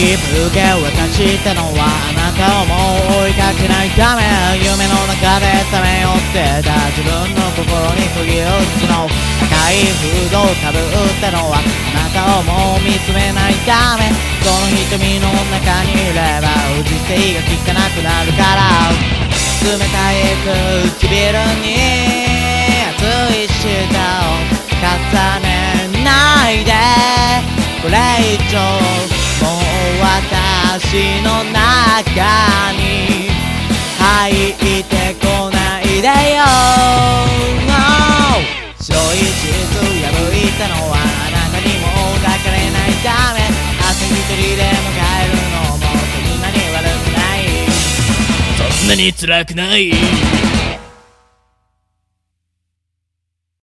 い風景を渡したのはあなたをもう追いかけないため、夢の中でさめよってた自分の心に釘を打つの、赤いフードをかぶったのはあなたをもう見つめないため、その瞳の中にいればうじせが効かなくなるから、冷たい唇に熱い舌を重ねないで、これ以上もう私の中に入ってこないでよ。白い地図破いたのはあなたにも抱かれないため、朝一人で迎えるのもそんなに悪くない、そんなに辛くない。